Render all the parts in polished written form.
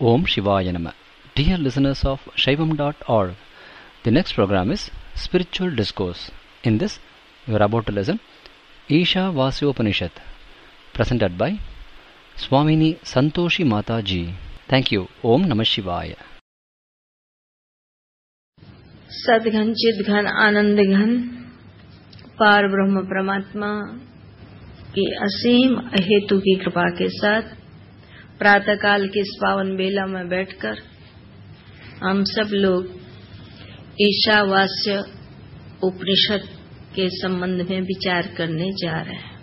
Om Shivaya Nama. Dear listeners of Shaivam.org, the next program is Spiritual Discourse. In this, you are about to listen Isha Vasyopanishad, presented by Swamini Santoshi Mata Ji. Thank you. Om Namah Shivaya. सदघन चिदघन आनंद घन पार ब्रह्म परमात्मा की असीम अहेतु की कृपा के साथ प्रातःकाल के इस पावन बेला में बैठकर हम सब लोग ईशावास्य उपनिषद के संबंध में विचार करने जा रहे हैं।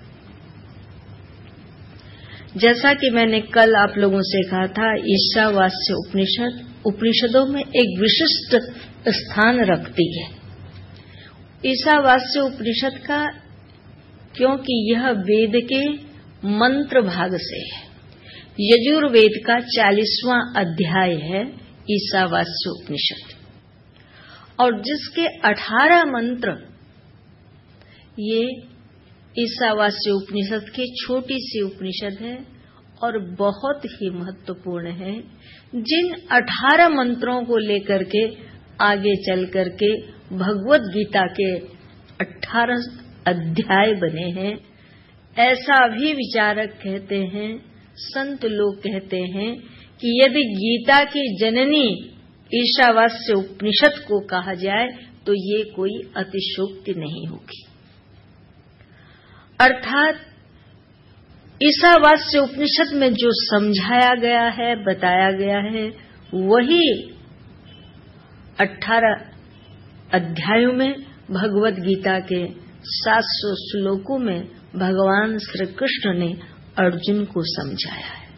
जैसा कि मैंने कल आप लोगों से कहा था, ईशावास्य उपनिषद उपनिषदों में एक विशिष्ट स्थान रखती है। ईशावास्य उपनिषद का, क्योंकि यह वेद के मंत्र भाग से है। यजुर्वेद का 40वां अध्याय है ईशावास्य उपनिषद, और जिसके 18 मंत्र ये ईशावास्य उपनिषद की छोटी सी उपनिषद है और बहुत ही महत्वपूर्ण है। जिन 18 मंत्रों को लेकर के आगे चल करके भगवत गीता के 18 अध्याय बने हैं, ऐसा भी विचारक कहते हैं, संत लोग कहते हैं कि यदि गीता की जननी ईशावास्य उपनिषद को कहा जाए तो ये कोई अतिशयोक्ति नहीं होगी। अर्थात ईशावास्य उपनिषद में जो समझाया गया है, बताया गया है, वही 18 अध्यायों में भगवत गीता के 700 श्लोकों में भगवान श्री कृष्ण ने अर्जुन को समझाया है।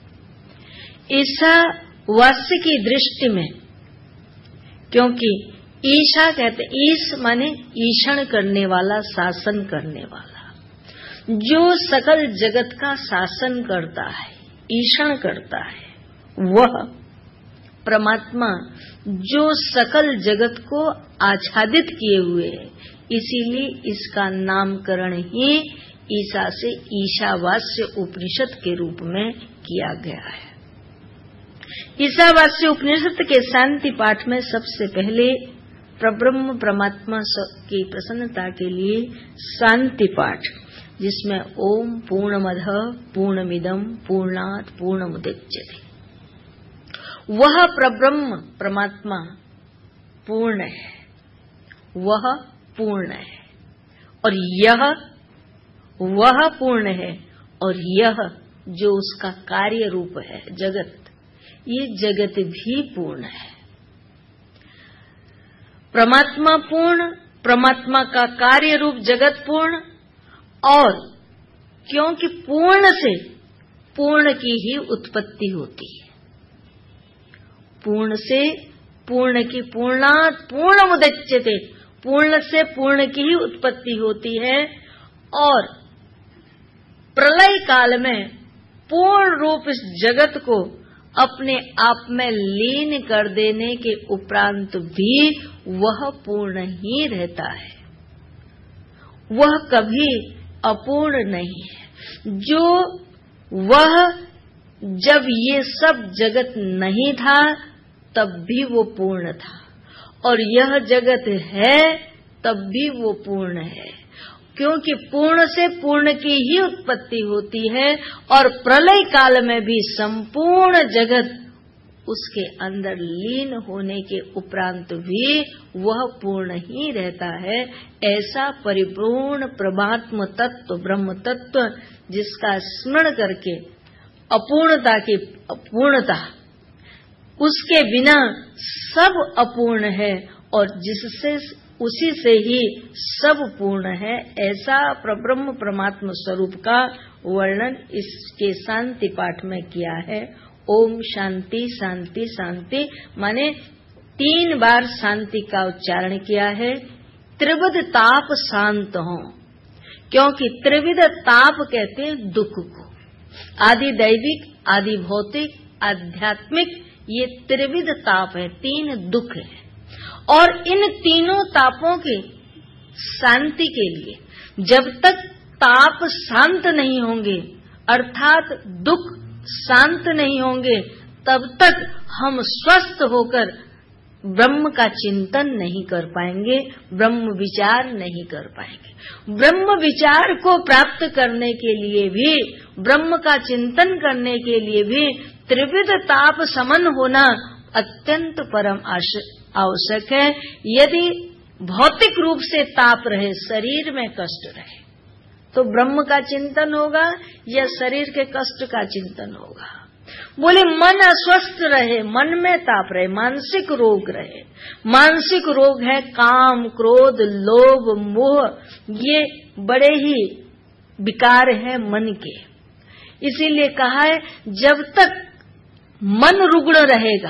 ईशावास्य की दृष्टि में, क्योंकि ईशा कहते, ईश माने ईशण करने वाला, शासन करने वाला, जो सकल जगत का शासन करता है, ईशण करता है, वह परमात्मा जो सकल जगत को आच्छादित किए हुए है। इसीलिए इसका नामकरण ही ईशा से ईशावास्य उपनिषद के रूप में किया गया है। ईशावास्य उपनिषद के शांति पाठ में सबसे पहले परब्रह्म परमात्मा की प्रसन्नता के लिए शांति पाठ, जिसमें ओम पूर्णमदः पूर्णमिदं पूर्णात् पूर्णमुदच्यते, वह परब्रह्म परमात्मा पूर्ण है, वह पूर्ण है, और यह वह पूर्ण है, और यह जो उसका कार्य रूप है जगत, ये जगत भी पूर्ण है। परमात्मा पूर्ण, परमात्मा का कार्य रूप जगत पूर्ण, और क्योंकि पूर्ण से पूर्ण की ही उत्पत्ति होती है, पूर्ण से पूर्ण की, पूर्णात् पूर्णमुदच्यते, पूर्ण से पूर्ण की ही उत्पत्ति होती है, और प्रलय काल में पूर्ण रूप इस जगत को अपने आप में लीन कर देने के उपरांत भी वह पूर्ण ही रहता है, वह कभी अपूर्ण नहीं है। जो वह जब ये सब जगत नहीं था तब भी वो पूर्ण था, और यह जगत है तब भी वो पूर्ण है, क्योंकि पूर्ण से पूर्ण की ही उत्पत्ति होती है, और प्रलय काल में भी संपूर्ण जगत उसके अंदर लीन होने के उपरांत भी वह पूर्ण ही रहता है। ऐसा परिपूर्ण परमात्म तत्व, ब्रह्म तत्व, जिसका स्मरण करके अपूर्णता की पूर्णता, उसके बिना सब अपूर्ण है, और जिससे उसी से ही सब पूर्ण है, ऐसा परब्रह्म परमात्म स्वरूप का वर्णन इसके शांति पाठ में किया है। ओम शांति शांति शांति, माने 3 बार शांति का उच्चारण किया है। त्रिविध ताप शांत हो, क्योंकि त्रिविध ताप कहते हैं दुख को, आदि दैविक, आदि भौतिक, आध्यात्मिक, ये त्रिविध ताप है, 3 दुख है। और इन तीनों तापों के शांति के लिए जब तक ताप शांत नहीं होंगे, अर्थात दुख शांत नहीं होंगे, तब तक हम स्वस्थ होकर ब्रह्म का चिंतन नहीं कर पाएंगे, ब्रह्म विचार नहीं कर पाएंगे। ब्रह्म विचार को प्राप्त करने के लिए भी, ब्रह्म का चिंतन करने के लिए भी त्रिविध ताप समन होना अत्यंत परम आवश्यक है। यदि भौतिक रूप से ताप रहे, शरीर में कष्ट रहे, तो ब्रह्म का चिंतन होगा या शरीर के कष्ट का चिंतन होगा? बोले मन अस्वस्थ रहे, मन में ताप रहे, मानसिक रोग रहे। मानसिक रोग है काम, क्रोध, लोभ, मोह, ये बड़े ही विकार है मन के। इसीलिए कहा है जब तक मन रुग्ण रहेगा,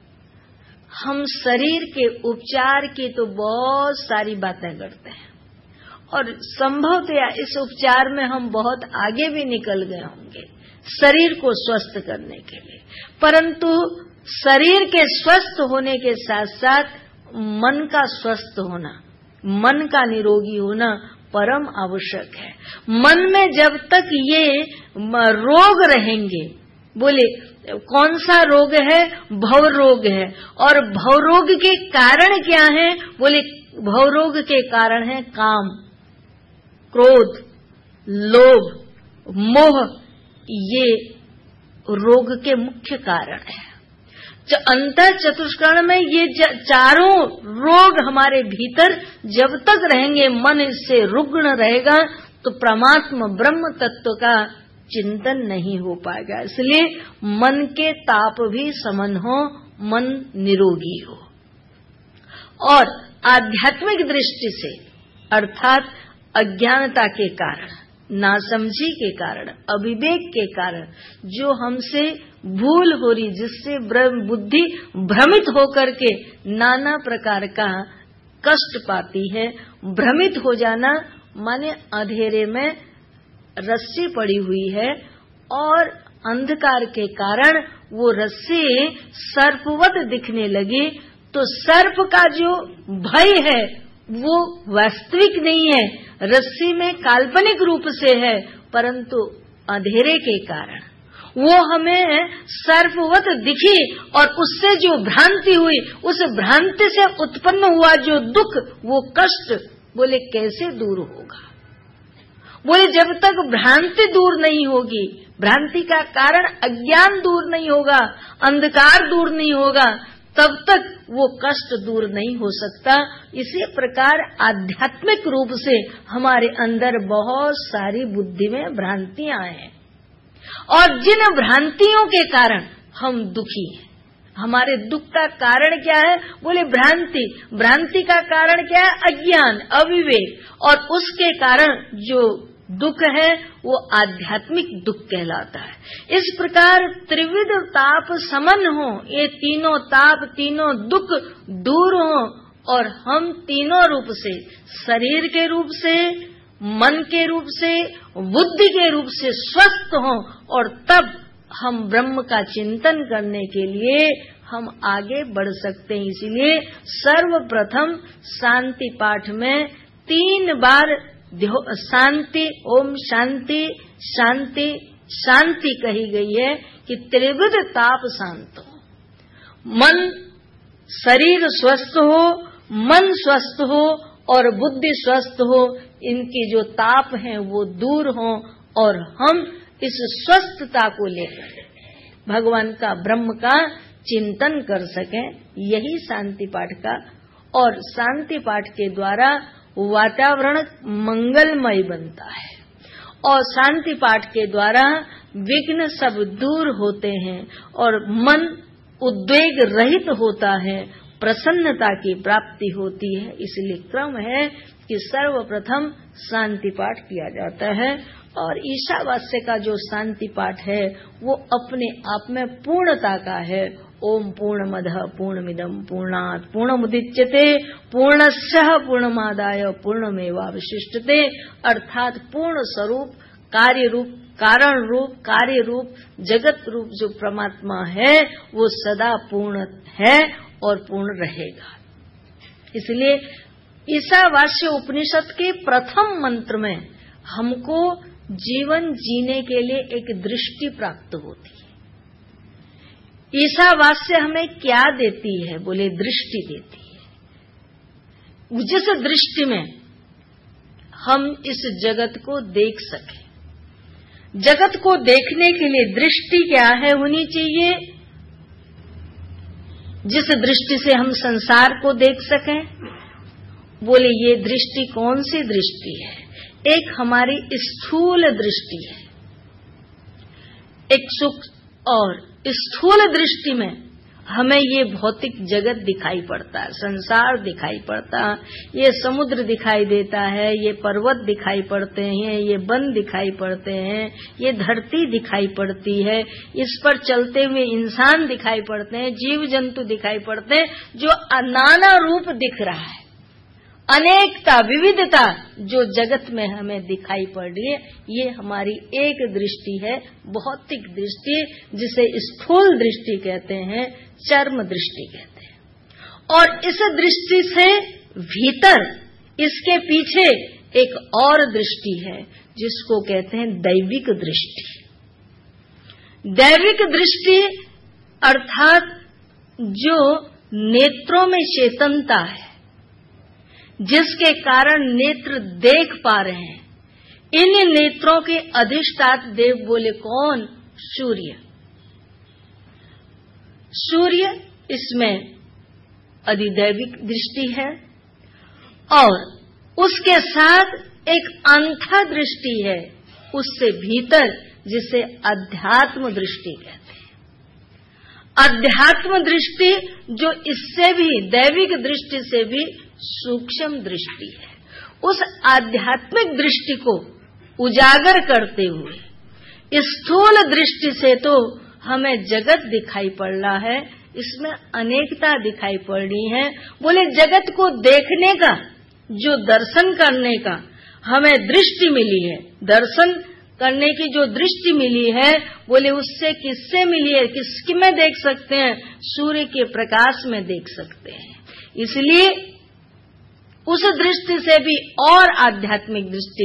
हम शरीर के उपचार की तो बहुत सारी बातें करते हैं और संभवतया इस उपचार में हम बहुत आगे भी निकल गए होंगे शरीर को स्वस्थ करने के लिए, परंतु शरीर के स्वस्थ होने के साथ साथ मन का स्वस्थ होना, मन का निरोगी होना परम आवश्यक है। मन में जब तक ये रोग रहेंगे, बोले कौन सा रोग है? भव रोग है। और भव रोग के कारण क्या है? बोले भव रोग के कारण है काम, क्रोध, लोभ, मोह, ये रोग के मुख्य कारण है। अंतर चतुष्कर्ण में ये चारों रोग हमारे भीतर जब तक रहेंगे, मन इससे रुग्ण रहेगा, तो परमात्मा ब्रह्म तत्व का चिंतन नहीं हो पाएगा। इसलिए मन के ताप भी समन हो, मन निरोगी हो। और आध्यात्मिक दृष्टि से, अर्थात अज्ञानता के कारण, नासमझी के कारण, अविवेक के कारण जो हमसे भूल हो रही, जिससे बुद्धि भ्रमित होकर के नाना प्रकार का कष्ट पाती है। भ्रमित हो जाना माने अंधेरे में रस्सी पड़ी हुई है और अंधकार के कारण वो रस्सी सर्पवत दिखने लगी, तो सर्प का जो भय है वो वास्तविक नहीं है, रस्सी में काल्पनिक रूप से है, परंतु अंधेरे के कारण वो हमें सर्पवत दिखी और उससे जो भ्रांति हुई, उस भ्रांति से उत्पन्न हुआ जो दुख, वो कष्ट, बोले कैसे दूर होगा? बोले जब तक भ्रांति दूर नहीं होगी, भ्रांति का कारण अज्ञान दूर नहीं होगा, अंधकार दूर नहीं होगा, तब तक वो कष्ट दूर नहीं हो सकता। इसी प्रकार आध्यात्मिक रूप से हमारे अंदर बहुत सारी बुद्धि में भ्रांतियां हैं और जिन भ्रांतियों के कारण हम दुखी हैं। हमारे दुख का कारण क्या है? बोले भ्रांति। भ्रांति का कारण क्या है? अज्ञान, अविवेक, और उसके कारण जो दुख है वो आध्यात्मिक दुख कहलाता है। इस प्रकार त्रिविध ताप समन हो, ये तीनों ताप, तीनों दुख दूर हो और हम तीनों रूप से, शरीर के रूप से, मन के रूप से, बुद्धि के रूप से स्वस्थ हो, और तब हम ब्रह्म का चिंतन करने के लिए हम आगे बढ़ सकते हैं। इसीलिए सर्वप्रथम शांति पाठ में 3 बार शांति, ओम शांति, शांति, शांति कही गई है कि त्रिविध ताप शांत हो, मन, शरीर स्वस्थ हो, मन स्वस्थ हो और बुद्धि स्वस्थ हो, इनकी जो ताप हैं वो दूर हो और हम इस स्वस्थता को लेकर भगवान का, ब्रह्म का चिंतन कर सकें। यही शांति पाठ का, और शांति पाठ के द्वारा वातावरण मंगलमय बनता है और शांति पाठ के द्वारा विघ्न सब दूर होते हैं और मन उद्वेग रहित होता है, प्रसन्नता की प्राप्ति होती है। इसलिए क्रम है कि सर्वप्रथम शांति पाठ किया जाता है और ईशावास्य का जो शांति पाठ है वो अपने आप में पूर्णता का है। ओम पूर्णमदः पूर्णमिदं पूर्णात् पूर्णमुदच्यते पूर्णस्य पूर्णमादाय पूर्णमेवावशिष्यते, अर्थात पूर्ण स्वरूप, कार्य रूप, कारण रूप, कार्य रूप, जगत रूप जो परमात्मा है वो सदा पूर्ण है और पूर्ण रहेगा। इसलिए ईशावास्य उपनिषद के प्रथम मंत्र में हमको जीवन जीने के लिए एक दृष्टि प्राप्त होती है। ईशावास्य हमें क्या देती है? बोले दृष्टि देती है, जिस दृष्टि में हम इस जगत को देख सकें। जगत को देखने के लिए दृष्टि क्या है होनी चाहिए? जिस दृष्टि से हम संसार को देख सकें। बोले ये दृष्टि कौन सी दृष्टि है? एक हमारी स्थूल दृष्टि है, एक सुख, और स्थूल दृष्टि में हमें ये भौतिक जगत दिखाई पड़ता है, संसार दिखाई पड़ता है, ये समुद्र दिखाई देता है, ये पर्वत दिखाई पड़ते हैं, ये वन दिखाई पड़ते हैं, ये धरती दिखाई पड़ती है, इस पर चलते हुए इंसान दिखाई पड़ते हैं, जीव जंतु दिखाई पड़ते हैं, जो नाना रूप दिख रहा है, अनेकता, विविधता जो जगत में हमें दिखाई पड़ रही है, ये हमारी एक दृष्टि है, भौतिक दृष्टि, जिसे स्थूल दृष्टि कहते हैं, चर्म दृष्टि कहते हैं। और इस दृष्टि से भीतर इसके पीछे एक और दृष्टि है, जिसको कहते हैं दैविक दृष्टि। दैविक दृष्टि अर्थात जो नेत्रों में चेतनता है, जिसके कारण नेत्र देख पा रहे हैं, इन नेत्रों के अधिष्ठाता देव बोले कौन? सूर्य। सूर्य इसमें अधिदैविक दृष्टि है, और उसके साथ एक अंतः दृष्टि है उससे भीतर, जिसे अध्यात्म दृष्टि कहते हैं। अध्यात्म दृष्टि जो इससे भी, दैविक दृष्टि से भी सूक्ष्म दृष्टि है। उस आध्यात्मिक दृष्टि को उजागर करते हुए स्थूल दृष्टि से तो हमें जगत दिखाई पड़ रहा है, इसमें अनेकता दिखाई पड़ रही है। बोले जगत को देखने का, जो दर्शन करने का हमें दृष्टि मिली है, दर्शन करने की जो दृष्टि मिली है, बोले उससे किससे मिली है? किसकी में देख सकते हैं? सूर्य के प्रकाश में देख सकते हैं। इसलिए उस दृष्टि से भी और आध्यात्मिक दृष्टि,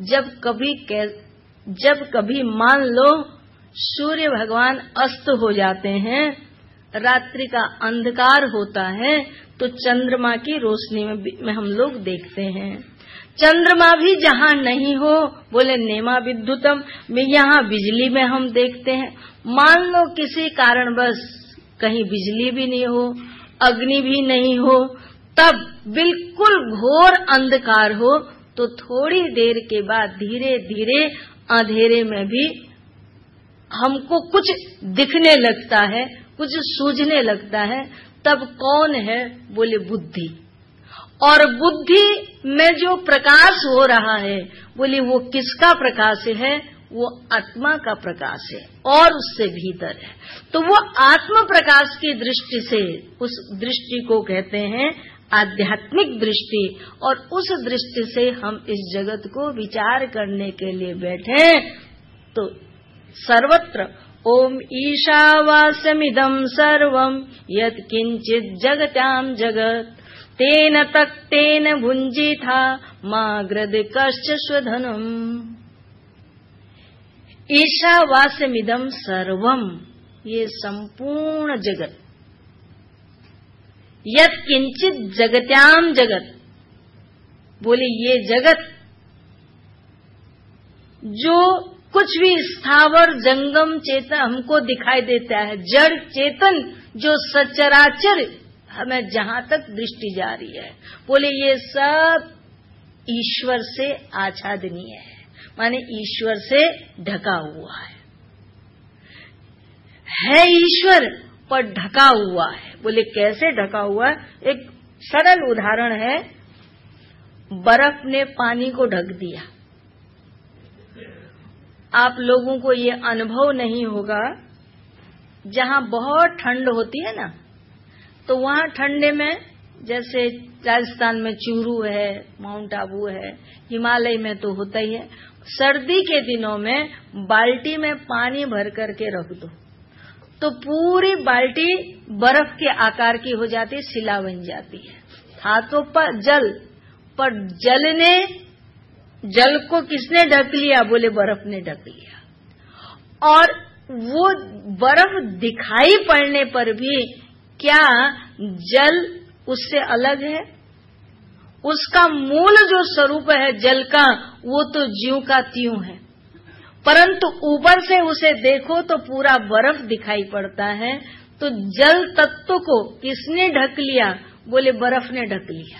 जब कभी मान लो सूर्य भगवान अस्त हो जाते हैं, रात्रि का अंधकार होता है, तो चंद्रमा की रोशनी में हम लोग देखते हैं। चंद्रमा भी जहाँ नहीं हो, बोले नेमा विद्युतम में, यहाँ बिजली में हम देखते हैं। मान लो किसी कारणवश कहीं बिजली भी नहीं हो, अग्नि भी नहीं हो, तब बिल्कुल घोर अंधकार हो, तो थोड़ी देर के बाद धीरे धीरे अंधेरे में भी हमको कुछ दिखने लगता है, कुछ सूझने लगता है। तब कौन है? बोले बुद्धि। और बुद्धि में जो प्रकाश हो रहा है, बोले वो किसका प्रकाश है? वो आत्मा का प्रकाश है, और उससे भीतर है। तो वो आत्म प्रकाश की दृष्टि से, उस दृष्टि को कहते हैं आध्यात्मिक दृष्टि। और उस दृष्टि से हम इस जगत को विचार करने के लिए बैठे, तो सर्वत्र ओम ईशावास्यमिदं सर्वं यत् किंचित् जगत्यां जगत् तेन तक्तेन भुञ्जीथा माग्रद कश्च स्वधनम्। ईशावास्यमिदं सर्वं, ये संपूर्ण जगत, यत् किंचित जगत्याम जगत, बोले ये जगत जो कुछ भी स्थावर जंगम चेतन हमको दिखाई देता है, जड़ चेतन जो सचराचर हमें जहां तक दृष्टि जा रही है, बोले ये सब ईश्वर से आच्छादनीय है, माने ईश्वर से ढका हुआ है ईश्वर पर ढका हुआ है। बोले कैसे ढका हुआ है? एक सरल उदाहरण है, बर्फ ने पानी को ढक दिया। आप लोगों को ये अनुभव नहीं होगा, जहां बहुत ठंड होती है ना, तो वहां ठंडे में, जैसे राजस्थान में चूरू है, माउंट आबू है, हिमालय में तो होता ही है। सर्दी के दिनों में बाल्टी में पानी भर करके रख दो, तो पूरी बाल्टी बर्फ के आकार की हो जाती, शिला बन जाती है। हाथों पर जल, पर जल को किसने ढक लिया? बोले बर्फ ने ढक लिया। और वो बर्फ दिखाई पड़ने पर भी क्या जल उससे अलग है? उसका मूल जो स्वरूप है जल का, वो तो ज्यों का त्यों है, परंतु ऊपर से उसे देखो तो पूरा बर्फ दिखाई पड़ता है। तो जल तत्व को किसने ढक लिया? बोले बर्फ ने ढक लिया।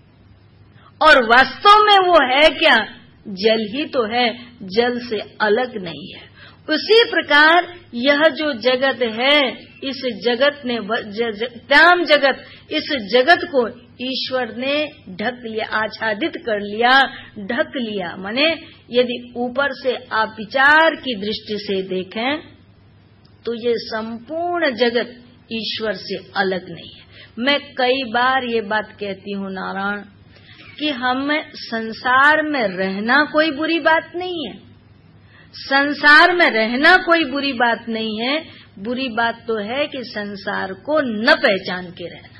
और वास्तव में वो है क्या? जल ही तो है, जल से अलग नहीं है। उसी प्रकार यह जो जगत है, इस जगत ने त्याम जगत, इस जगत को ईश्वर ने ढक लिया, आच्छादित कर लिया, ढक लिया। माने यदि ऊपर से आप विचार की दृष्टि से देखें तो ये संपूर्ण जगत ईश्वर से अलग नहीं है। मैं कई बार ये बात कहती हूँ नारायण, कि हम संसार में रहना कोई बुरी बात नहीं है, संसार में रहना कोई बुरी बात नहीं है। बुरी बात तो है कि संसार को न पहचान के रहना।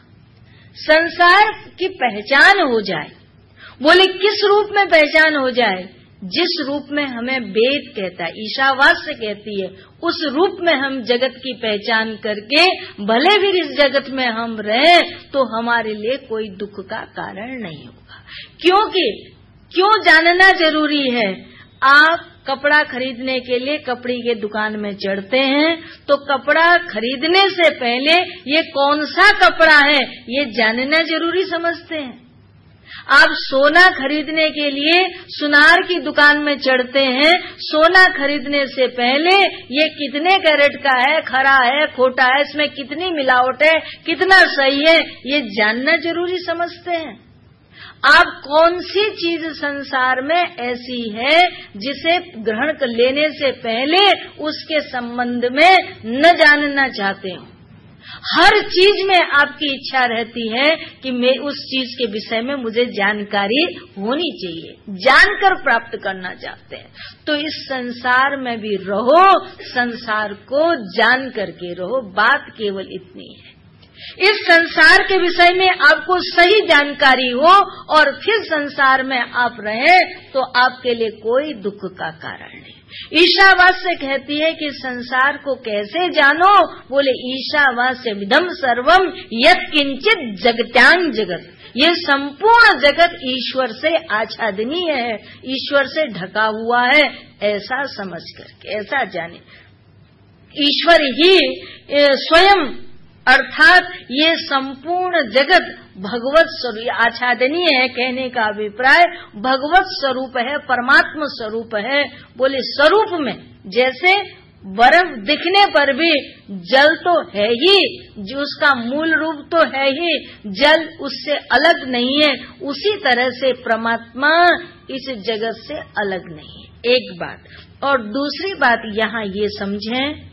संसार की पहचान हो जाए, बोले किस रूप में पहचान हो जाए? जिस रूप में हमें वेद कहता है, ईशावास्य कहती है, उस रूप में हम जगत की पहचान करके भले भी इस जगत में हम रहें तो हमारे लिए कोई दुख का कारण नहीं होगा। क्योंकि क्यों जानना जरूरी है? आप कपड़ा खरीदने के लिए कपड़े के दुकान में चढ़ते हैं तो कपड़ा खरीदने से पहले ये कौन सा कपड़ा है ये जानना जरूरी समझते हैं। आप सोना खरीदने के लिए सुनार की दुकान में चढ़ते हैं, सोना खरीदने से पहले ये कितने कैरेट का है, खरा है, खोटा है, इसमें कितनी मिलावट है, कितना सही है, ये जानना जरूरी समझते हैं। आप कौन सी चीज संसार में ऐसी है जिसे ग्रहण कर लेने से पहले उसके संबंध में न जानना चाहते हो? हर चीज में आपकी इच्छा रहती है कि मैं उस चीज के विषय में मुझे जानकारी होनी चाहिए, जानकर प्राप्त करना चाहते हैं। तो इस संसार में भी रहो, संसार को जान करके रहो। बात केवल इतनी है। इस संसार के विषय में आपको सही जानकारी हो और फिर संसार में आप रहें तो आपके लिए कोई दुख का कारण नहीं। ईशावास्य कहती है कि संसार को कैसे जानो? बोले ईशावास्य विधम सर्वम यत् किंचित जगत्यांग जगत। ये संपूर्ण जगत ईश्वर से आच्छादनीय है, ईश्वर से ढका हुआ है, ऐसा समझ करके ऐसा जाने। ईश्वर ही स्वयं अर्थात ये संपूर्ण जगत भगवत स्वरूप आच्छादनीय है। कहने का अभिप्राय भगवत स्वरूप है, परमात्मा स्वरूप है। बोले स्वरूप में जैसे बर्फ दिखने पर भी जल तो है ही, जो उसका मूल रूप तो है ही, जल उससे अलग नहीं है, उसी तरह से परमात्मा इस जगत से अलग नहीं है। एक बात। और दूसरी बात यहाँ ये समझें,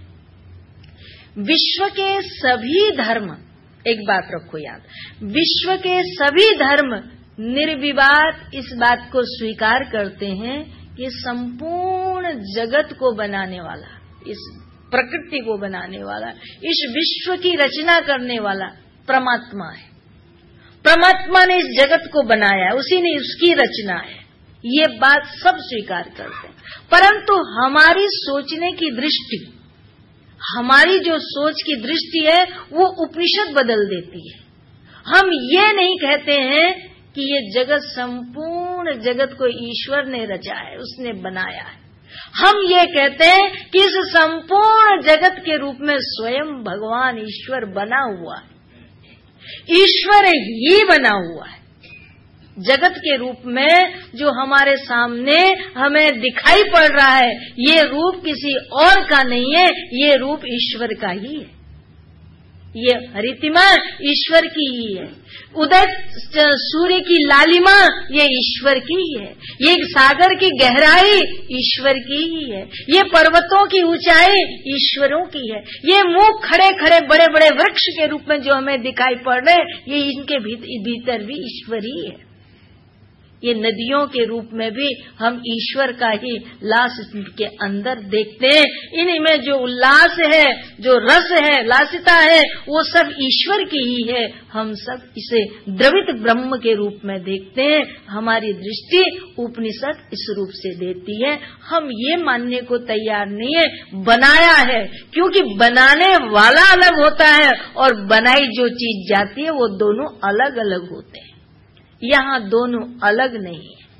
विश्व के सभी धर्म, एक बात रखो याद, विश्व के सभी धर्म निर्विवाद इस बात को स्वीकार करते हैं कि संपूर्ण जगत को बनाने वाला, इस प्रकृति को बनाने वाला, इस विश्व की रचना करने वाला परमात्मा है। परमात्मा ने इस जगत को बनाया है, उसी ने उसकी रचना है, ये बात सब स्वीकार करते हैं। परंतु हमारी सोचने की दृष्टि, हमारी जो सोच की दृष्टि है वो उपनिषद बदल देती है। हम ये नहीं कहते हैं कि ये जगत, संपूर्ण जगत को ईश्वर ने रचा है, उसने बनाया है। हम ये कहते हैं कि इस संपूर्ण जगत के रूप में स्वयं भगवान ईश्वर बना हुआ है, ईश्वर ही बना हुआ है। जगत के रूप में जो हमारे सामने हमें दिखाई पड़ रहा है, ये रूप किसी और का नहीं है, ये रूप ईश्वर का ही है। ये हरितिमा ईश्वर की ही है, उदय सूर्य की लालिमा ये ईश्वर की ही है, ये सागर की गहराई ईश्वर की ही है, ये पर्वतों की ऊंचाई ईश्वरों की है, ये मुंह खड़े खड़े बड़े बड़े वृक्ष के रूप में जो हमें दिखाई पड़ रहे, ये इनके भीतर भी ईश्वर ही है। ये नदियों के रूप में भी हम ईश्वर का ही लास के अंदर देखते हैं। इनमें जो उल्लास है, जो रस है, लासिता है, वो सब ईश्वर की ही है। हम सब इसे द्रवित ब्रह्म के रूप में देखते हैं। हमारी दृष्टि उपनिषद इस रूप से देती है। हम ये मानने को तैयार नहीं है बनाया है, क्योंकि बनाने वाला अलग होता है और बनाई जो चीज जाती है वो दोनों अलग अलग होते हैं। यहाँ दोनों अलग नहीं है।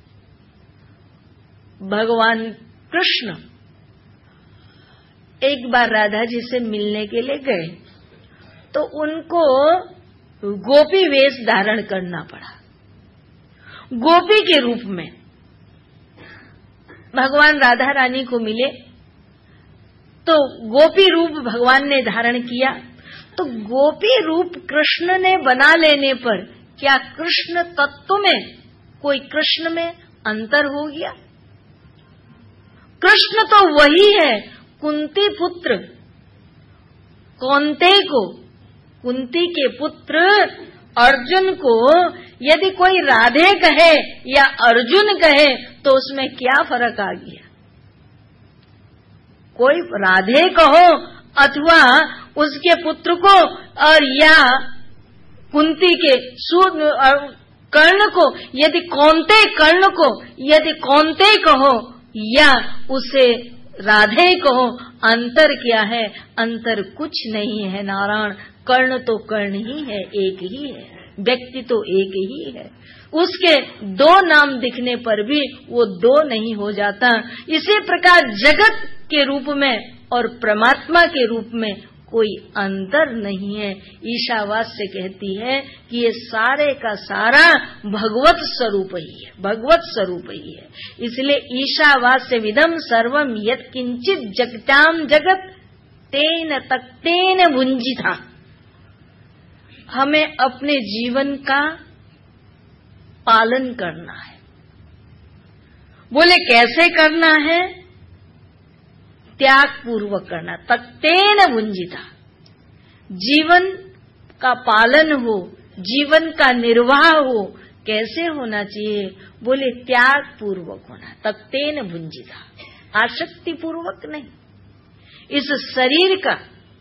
भगवान कृष्ण एक बार राधा जी से मिलने के लिए गए तो उनको गोपी वेश धारण करना पड़ा। गोपी के रूप में भगवान राधा रानी को मिले तो गोपी रूप भगवान ने धारण किया। तो गोपी रूप कृष्ण ने बना लेने पर क्या कृष्ण तत्व में कोई कृष्ण में अंतर हो गया? कृष्ण तो वही है। कुंती पुत्र कौन्तेय को, कुंती के पुत्र अर्जुन को यदि कोई राधे कहे या अर्जुन कहे तो उसमें क्या फर्क आ गया? कोई राधे कहो अथवा उसके पुत्र को और या कुंती के कर्ण को, यदि कौन्तेय कर्ण को यदि कौन्तेय कहो या उसे राधे कहो, अंतर क्या है? अंतर कुछ नहीं है नारायण। कर्ण तो कर्ण ही है, एक ही है, व्यक्ति तो एक ही है। उसके दो नाम दिखने पर भी वो दो नहीं हो जाता। इसी प्रकार जगत के रूप में और परमात्मा के रूप में कोई अंतर नहीं है। ईशावास्य कहती है कि ये सारे का सारा भगवत स्वरूप ही है, भगवत स्वरूप ही है। इसलिए ईशावास्य विदम सर्वम यत् किंचित जगताम जगत तेन तक्तेन भुंजिता। हमें अपने जीवन का पालन करना है। बोले कैसे करना है? त्याग पूर्वक करना। तक्तेन भुंजिता, जीवन का पालन हो, जीवन का निर्वाह हो। कैसे होना चाहिए? बोले त्याग पूर्वक होना। तक्तेन भुंजिता, आसक्ति पूर्वक नहीं। इस शरीर का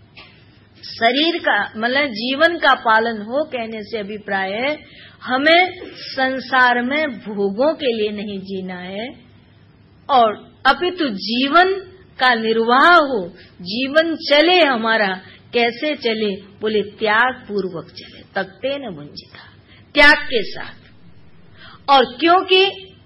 मतलब जीवन का पालन हो कहने से अभिप्राय है हमें संसार में भोगों के लिए नहीं जीना है और अपितु जीवन का निर्वाह हो, जीवन चले हमारा। कैसे चले? बोले त्याग पूर्वक चले। तक्तेन भुंजिता, त्याग के साथ। और क्योंकि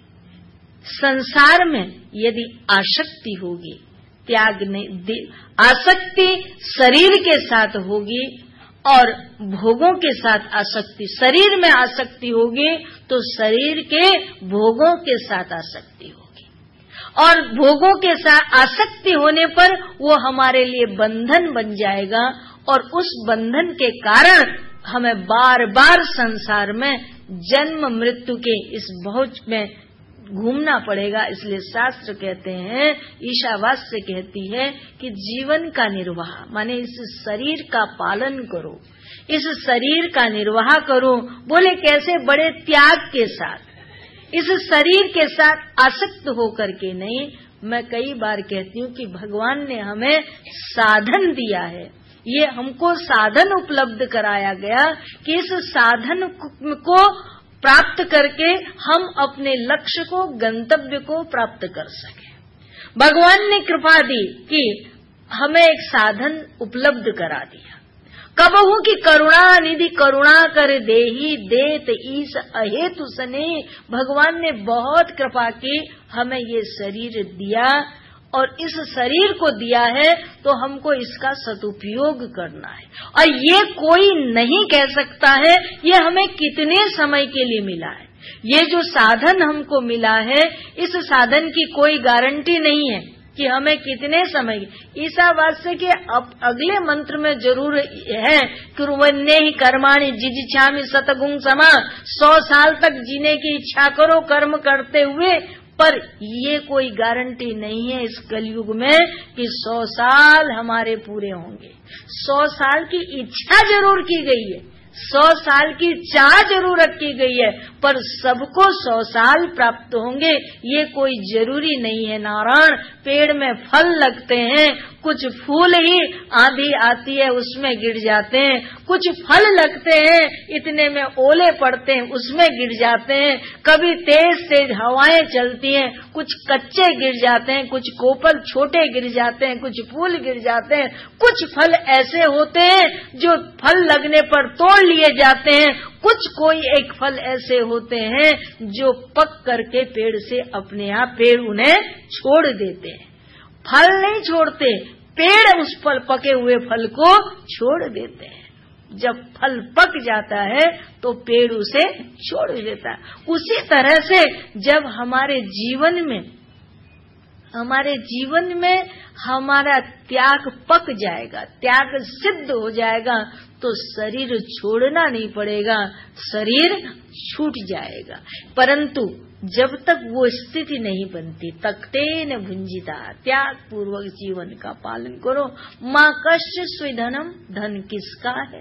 संसार में यदि आसक्ति होगी, त्याग नहीं, आसक्ति शरीर के साथ होगी और भोगों के साथ आसक्ति, शरीर में आसक्ति होगी तो शरीर के भोगों के साथ आसक्ति होगी और भोगों के साथ आसक्ति होने पर वो हमारे लिए बंधन बन जाएगा और उस बंधन के कारण हमें बार बार संसार में जन्म मृत्यु के इस भौच में घूमना पड़ेगा। इसलिए शास्त्र कहते हैं, ईशावास्य कहती है कि जीवन का निर्वाह माने इस शरीर का पालन करो, इस शरीर का निर्वाह करो। बोले कैसे? बड़े त्याग के साथ, इस शरीर के साथ आसक्त होकर के नहीं। मैं कई बार कहती हूँ कि भगवान ने हमें साधन दिया है, ये हमको साधन उपलब्ध कराया गया कि इस साधन को प्राप्त करके हम अपने लक्ष्य को, गंतव्य को प्राप्त कर सके। भगवान ने कृपा दी कि हमें एक साधन उपलब्ध करा दिया। कबहू की करुणा निधि करुणा कर देही देत ईस अहेतु सने। भगवान ने बहुत कृपा की, हमें ये शरीर दिया और इस शरीर को दिया है तो हमको इसका सदुपयोग करना है। और ये कोई नहीं कह सकता है ये हमें कितने समय के लिए मिला है। ये जो साधन हमको मिला है, इस साधन की कोई गारंटी नहीं है कि हमें कितने समय। ईशावास्य के अगले मंत्र में जरूर है, कुर्वन्ये ही कर्माणि जिजिछामि शतगुं समा। 100 साल तक जीने की इच्छा करो कर्म करते हुए, पर ये कोई गारंटी नहीं है इस कलयुग में कि 100 साल हमारे पूरे होंगे। 100 साल की इच्छा जरूर की गई है, 100 साल की चाह जरूर रखी गई है, पर सबको 100 साल प्राप्त होंगे ये कोई जरूरी नहीं है। नारायण, पेड़ में फल लगते हैं, कुछ फूल ही आंधी आती है उसमें गिर जाते हैं, कुछ फल लगते हैं इतने में ओले पड़ते हैं उसमें गिर जाते हैं, कभी तेज तेज हवाएं चलती हैं, कुछ कच्चे गिर जाते हैं, कुछ कोपल छोटे गिर जाते हैं, कुछ फूल गिर जाते हैं, कुछ फल ऐसे होते हैं जो फल लगने पर तोड़ लिए जाते हैं, कुछ कोई एक फल ऐसे होते हैं जो पक करके पेड़ से अपने आप पेड़ उन्हें छोड़ देते हैं। फल नहीं छोड़ते, पेड़ उस फल पके हुए फल को छोड़ देते हैं। जब फल पक जाता है तो पेड़ उसे छोड़ देता है। उसी तरह से जब हमारे जीवन में हमारा त्याग पक जाएगा, त्याग सिद्ध हो जाएगा, तो शरीर छोड़ना नहीं पड़ेगा, शरीर छूट जाएगा। परंतु जब तक वो स्थिति नहीं बनती, तक्तेन भुंजिता, त्याग पूर्वक जीवन का पालन करो। माँ कश्य स्विधनम, धन किसका है?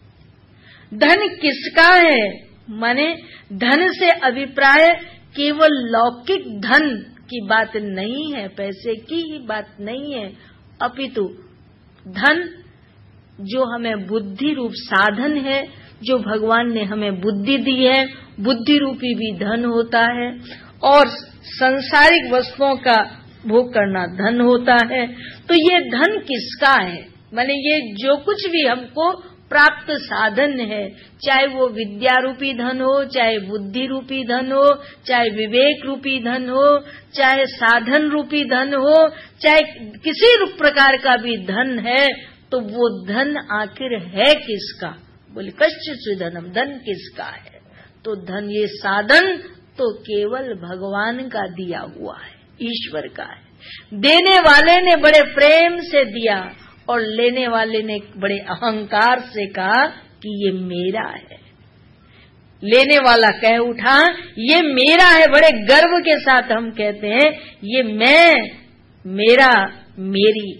धन किसका है माने धन से अभिप्राय केवल लौकिक धन की बात नहीं है, पैसे की ही बात नहीं है, अपितु धन जो हमें बुद्धि रूप साधन है, जो भगवान ने हमें बुद्धि दी है, बुद्धि रूपी भी धन होता है, और सांसारिक वस्तुओं का भोग करना धन होता है। तो ये धन किसका है? माने ये जो कुछ भी हमको प्राप्त साधन है, चाहे वो विद्या रूपी धन हो, चाहे बुद्धि रूपी धन हो, चाहे विवेक रूपी धन हो, चाहे साधन रूपी धन हो, चाहे किसी प्रकार का भी धन है, तो वो धन आखिर है किसका? बोले कश्चित् धनम, धन किसका है? तो धन, ये साधन तो केवल भगवान का दिया हुआ है, ईश्वर का है। देने वाले ने बड़े प्रेम से दिया और लेने वाले ने बड़े अहंकार से कहा कि ये मेरा है। लेने वाला कह उठा ये मेरा है, बड़े गर्व के साथ हम कहते हैं ये मैं, मेरा, मेरी।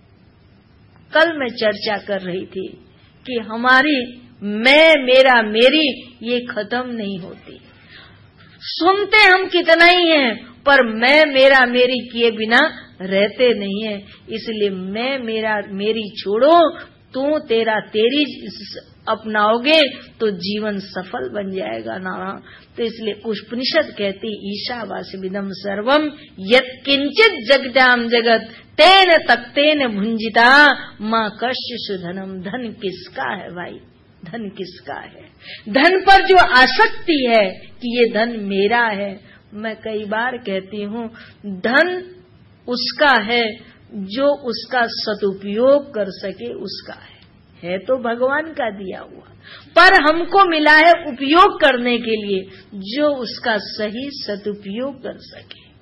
कल मैं चर्चा कर रही थी कि हमारी मैं, मेरा, मेरी ये खत्म नहीं होती। सुनते हम कितना ही हैं, पर मैं, मेरा, मेरी किए बिना रहते नहीं है। इसलिए मैं, मेरा, मेरी छोड़ो, तू तेरा तेरी अपनाओगे तो जीवन सफल बन जाएगा ना। तो इसलिए उपनिषद कहती ईशावास्यमिदं सर्वम यत् किंचित जगदाम जगत तेन तक्तेन भुंजिता माँ कश्चित् धनम। धन किसका है भाई? धन किसका है? धन पर जो आसक्ति है कि ये धन मेरा है, मैं कई बार कहती हूँ धन उसका है जो उसका सदुपयोग कर सके, उसका है तो भगवान का दिया हुआ, पर हमको मिला है उपयोग करने के लिए, जो उसका सही सदुपयोग कर सके।